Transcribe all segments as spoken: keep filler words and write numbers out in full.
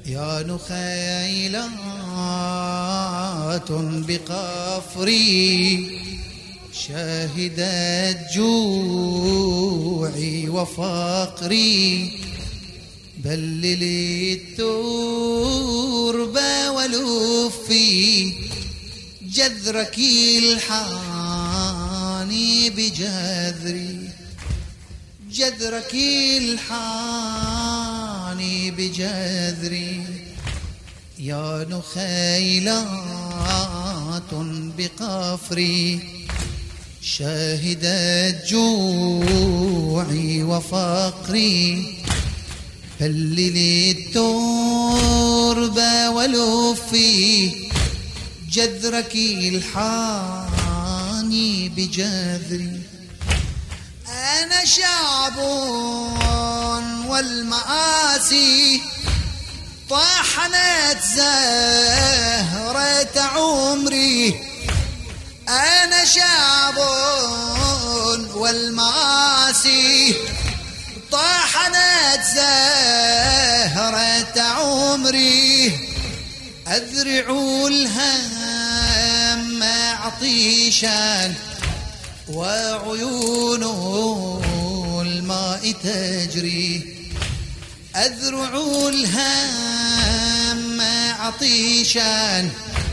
يا نخيلات بقفري شاهدت جوعي وفقري، بللي التربة ولفي جذرك الحاني بجذري، جذرك الحاني بجذري. يا نخيلات بقفري شاهدت جوعي وفقري، بللي التربة ولفي جذرك الحاني بجذري. أنا شعب والمآسي طاحنت زهرة عمري، أنا شعب والمآسي طاحنت زهرة عمري، أذرع الهم عطيشا وعيون الماء تجري، أذرع الهم عطيشا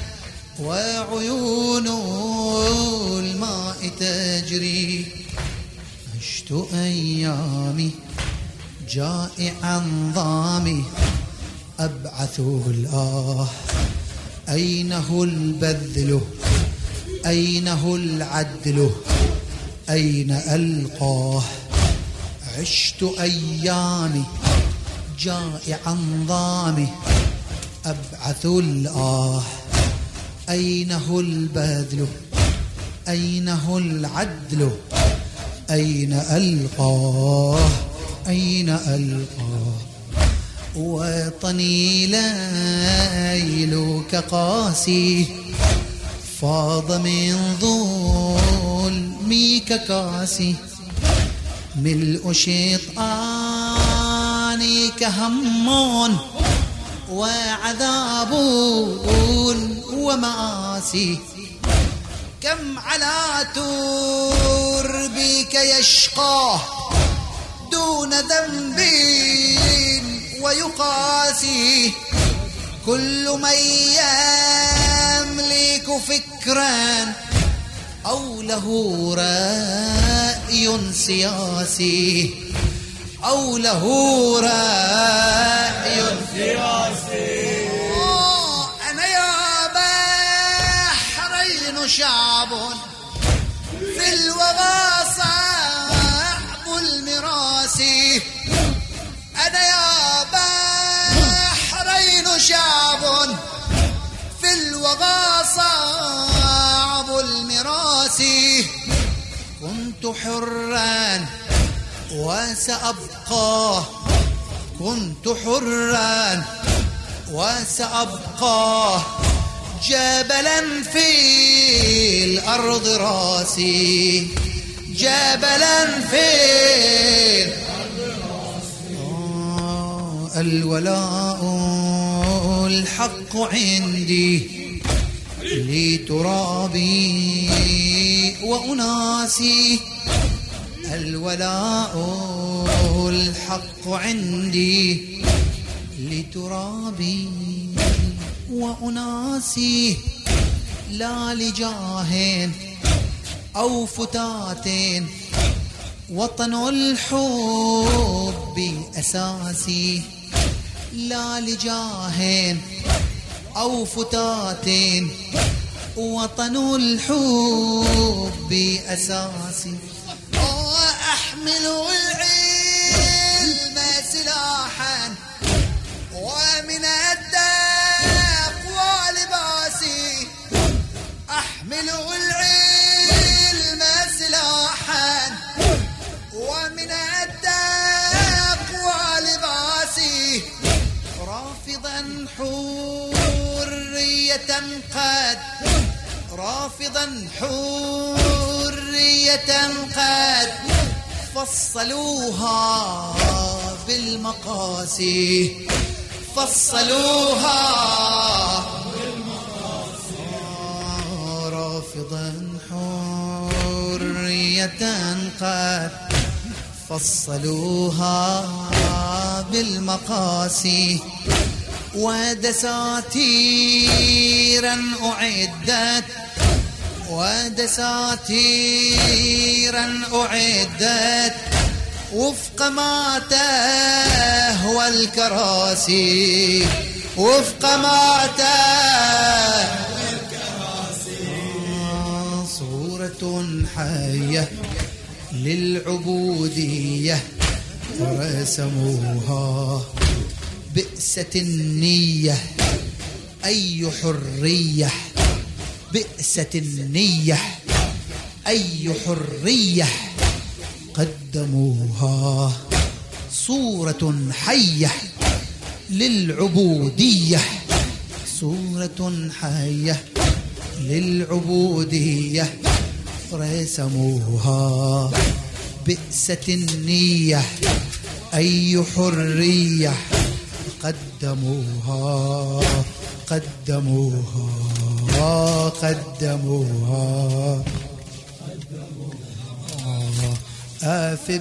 وعيون الماء تجري. عشت أيامي جائعا ضامي أبعث الآه، أينه البذل أينه العدل أين ألقاه. عشت أيامي جائعا ضامي أبعث الآه، أينه البذل أينه العدل أين ألقاه، أين ألقاه. وطني ليلك قاسي فاض من ظلمك كاسي، ملء شيطانك هم وعذاب ومآسي. كم على تربك يشقاه دون ذنب ويقاسي، كل من يملك فكرا أو له رأي سياسي، أو له رأي سياسي. أنا يا بحرين شعب في الوغى صعب المراسي، أنا يا بحرين شعب في الوغى صعب المراسي. كنت حرا وسأبقى، كنت حرا وسأبقى جبلا في الأرض راسي، جبلا في الأرض راسي. آه الولاء الحق عندي لترابي وأناسي، الولاء الحق عندي لترابي وأناسي، لا لجاه أو فتات وطن الحب أساسي، لا لجاه أو فتات وطن الحب أساسي. أحمل العلم سلاحا ومن التقوى لباسي، أحمل العلم سلاحا ومن التقوى لباسي، رافضا حرية قد رافضا حرية قد فصلوها بالمقاسي، فصلوها رافضا حرية قد فصلوها بالمقاسي ودساتيرا أعدت ودساتيرا أعدت وفق ما تهوى الكراسي وفق ما تهوى الكراسي صورة حية للعبودية رسموها بئست النية أي حرية بئست النية أي حرية قدموها صورة حية للعبودية صورة حية للعبودية رسموها بئست النية أي حرية قدموها قدموها قدموها أف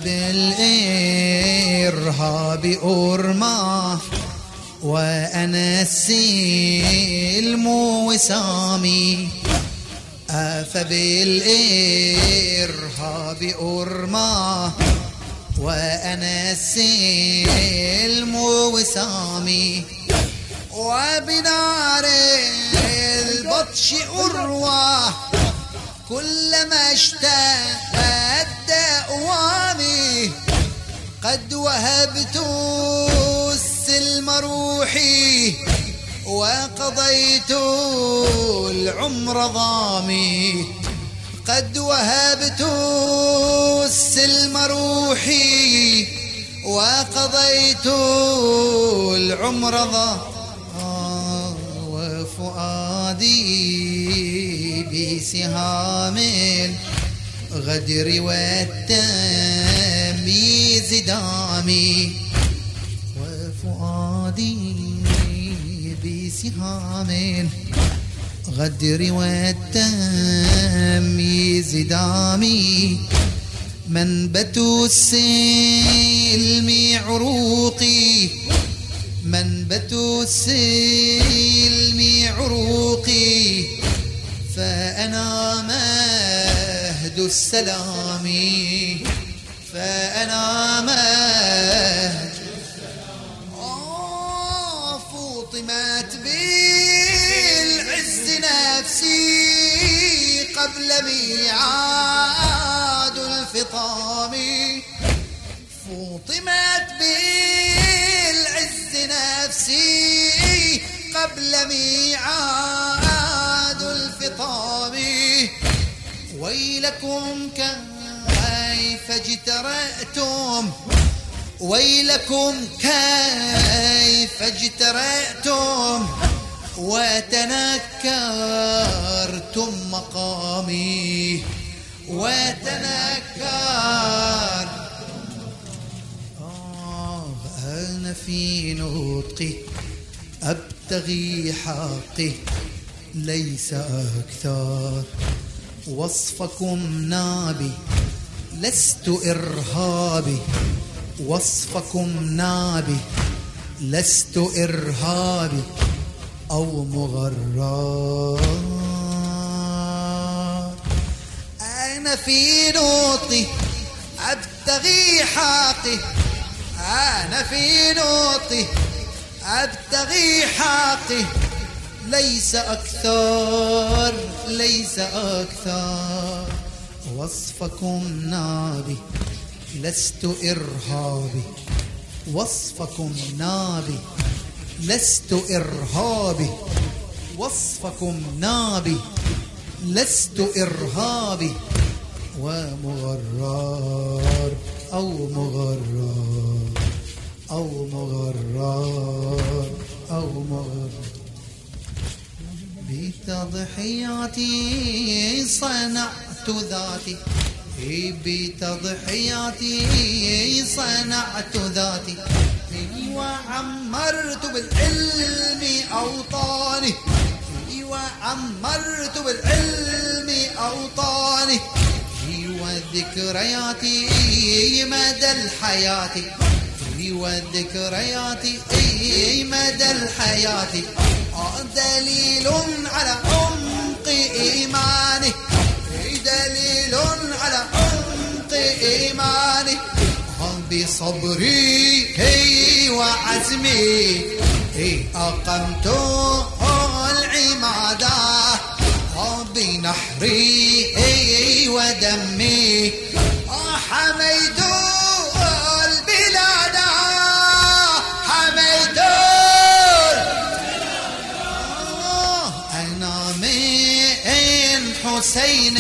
بالإرهاب أرمى وأنا السلم وسامي أف بالإرهاب أرمى وأنا السلم وسامي وبنار البطش أروى كلما اشتد أوامي قد وهبت السلم روحي وقضيت العمر ضامي قد وهبت السلم روحي وقضيت العمر ضامي وفؤادي بسهام الغدر والتمييز دامي وفؤادي بسهام الغدر والتمييز دامي منبت السلم عروقي منبت السلم عروقي فأنا مهد السلام فأنا مهد آه فوطمت بالعز نفسي قبل ميعاد الفطام فوطمت بالعز نفسي قبل ميعاد الفطام ويلكم كيف اجترأتم ويلكم كيف اجترأتم وتنكرتم مقامي وتنكر آه أنا في نطقي أبتغي حقي ليس أكثر وصفكم نابي لست إرهابي وصفكم نابي لست إرهابي أو مغرر أنا في نطقي أبتغي حقي أنا في نطقي أبتغي حقي ليس أكثر ليس أكثر وصفكم نابي لست إرهابي وصفكم نابي لست إرهابي وصفكم نابي لست إرهابي ومغرر أو مغرر أو مغرر أو مغرر بتضحياتي صنعت ذاتي بتضحياتي صنعت ذاتي وعمرت بالعلم أوطاني وعمرت بالعلم أوطاني وذكرياتي مدى الحياة وذكرياتي مدى الحياة دليل على عمق إيماني دليل على عمق إيماني بصبري وعزمي أقمت العمادة بنحري ودمي حميت البلاد حميت أنا من حسين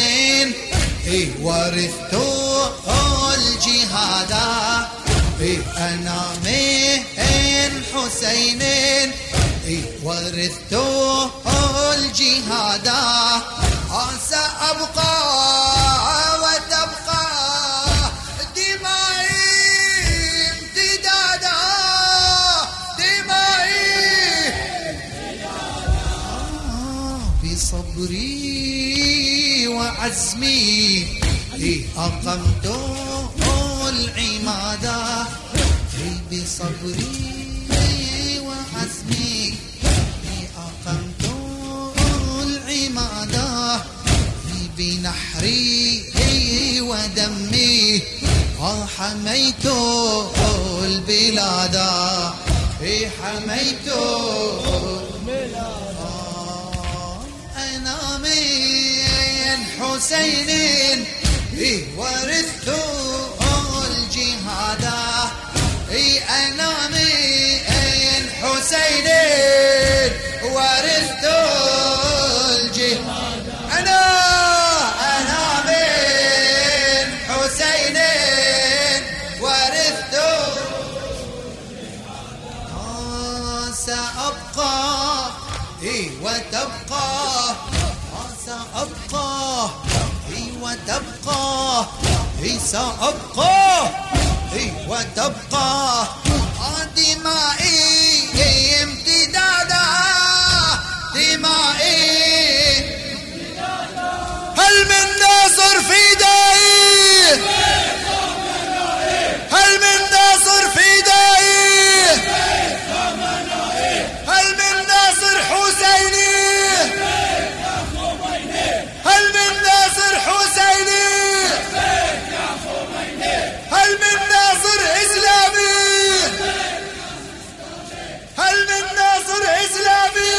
ورثت الجهاد أنا من حسين ورثت الجهاد سأبقى وتبقى دمائي امتدادا دمائي بصبري وعزمي أقمت العمادة بصبري وعزمي أقمت العمادة بنحري ودمي حميت البلاد حميت البلاد أنا من حسين ورثت الجهاد أنا من حسين ورثت الجهاد أنا أنا من حسين ورثت سأبقى وتبقى سأبقى وتبقى سأبقى وتبقى دمائي امتدادا دمائي هل من ناصر فدائي هل من ناصر فدائي هل من ناصر حسيني هل من ناصر حسيني هل من ناصر إسلامي هل من ناصر إسلامي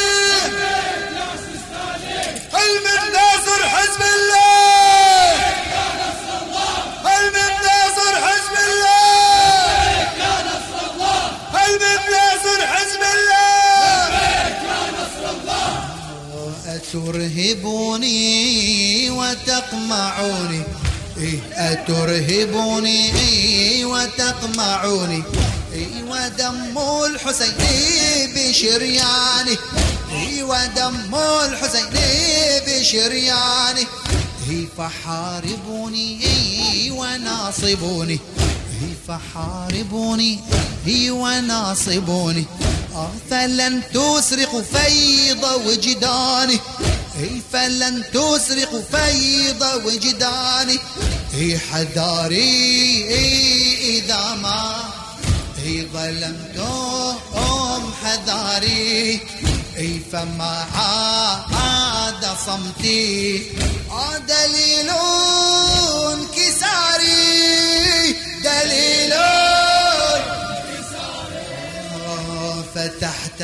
هل من ناصر حزب الله هل من ناصر حزب الله هل من ناصر حزب الله أترهبوني وتقمعوني أترهبوني وتقمعوني ودم الحسين بشرياني ودم الحسين بشرياني فحاربوني وناصبوني فحاربوني وناصبوني فلن تسرق فيض وجداني فلن تسرق فيض وجداني حذاري إذا ما ظلمتم حذاري فما عاد صمتي دليل انكساري دليل فتحت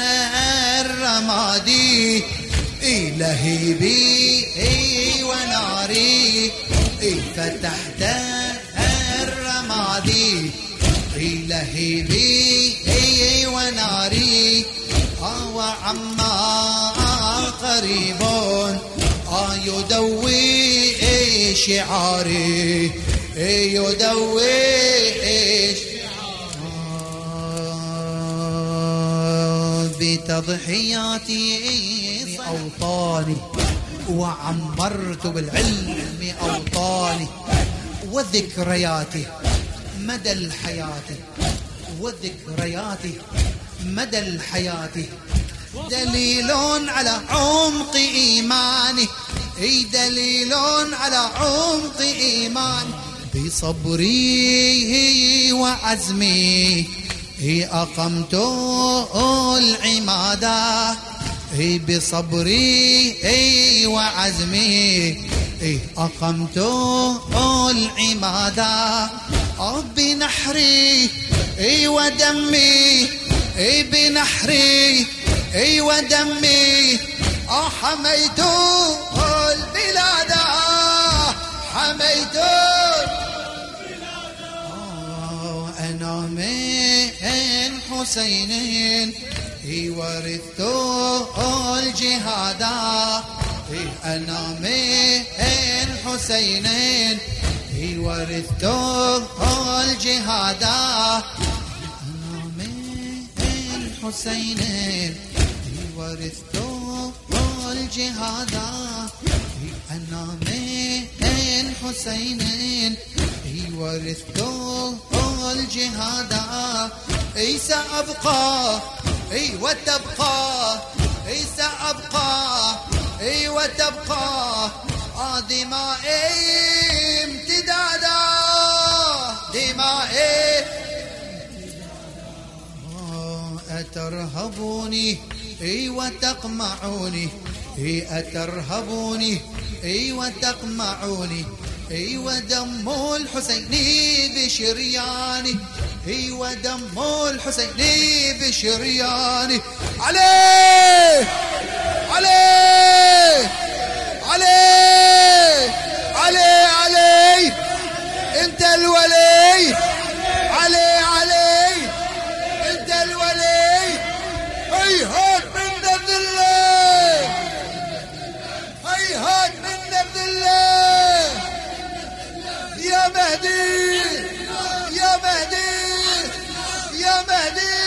الرمادي لهيبي وناري فتحت الرمادي لهيبي وناري وعما قريب يدوي شعاري يدوي بتضحياتي أوطاني وعمرت بالعلم أوطاني وذكرياتي مدى الحياة وذكرياتي مدى الحياة دليل على عمق إيماني، اي دليل على عمق إيماني. بصبري وعزمي أقمت العمادة، بصبري وعزمي أقمت العمادة. بنحري ودمي بنحري ودمي حميت البلاد حميت. أنا من حسين ورثت الجهاد، أنا من حسين ورثت الجهاد، أنا من حسين ورثت الجهاد، أنا من حسين ورثت الجهاد. اي سأبقى اي وتبقى اي سأبقى اي وتبقى دمائي امتدادا دمائي. أترهبوني اي وتقمعوني اي أترهبوني اي وتقمعوني اي ودم الحسيني بشرياني اي ودم الحسيني بشرياني. عليه عليه عليه عليه عليه انت الولي، عليه عليه انت الولي. هيهات منا بالله هيهات منا بالله يا مهدي يا مهدي يا مهدي.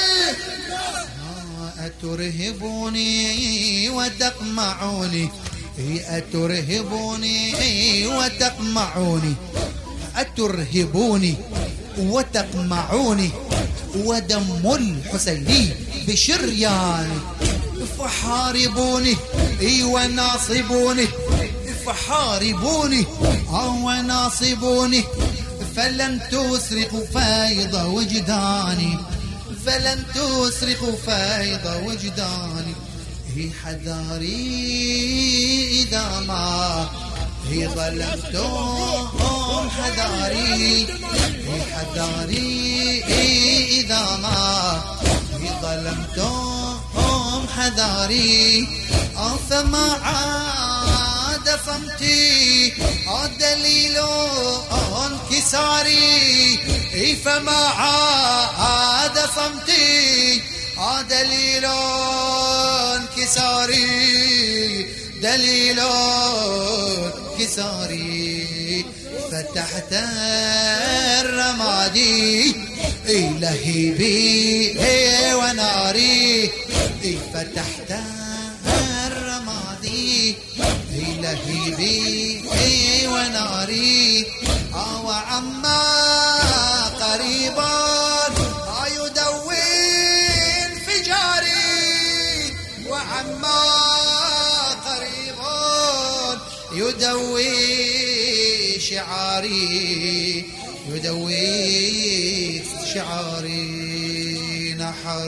أترهبوني وتقمعوني أترهبوني وتقمعوني أترهبوني وتقمعوني ودم الحسيني بشرياني. فحاربوني وناصبوني فحاربوني وناصبوني فلن تسرقوا فيض وجداني فلن تسرقوا فيض وجداني. هي حذاري إذا ما هي ظلمتم حذاري هي حذاري إذا ما هي ظلمتم حذاري. فما عاد صمتي دليل انكساري فما عاد صمتي دليل انكساري دليل انكساري. فتحت الرمادي لهيبي وناري فتحت الرمادي لهيبي وناري. وعما قريبا يدوي انفجاري وعما قريبا يدوي شعاري يدوي شعاري. نحر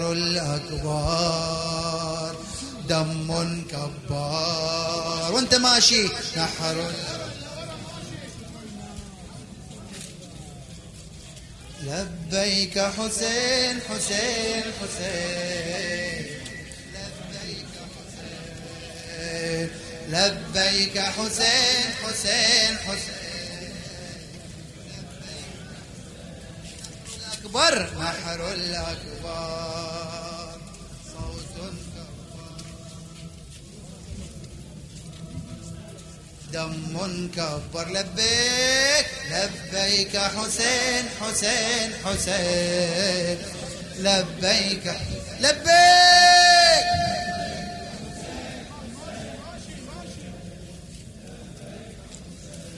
الأكبار دم كبار وانت ماشي نحر لبيك حسين حسين حسين لبيك حسين لبيك حسين حسين حسين الأكبر نحر الأكبر صوت دم كبر. لبيك لبيك حسين حسين حسين لبيك لبيك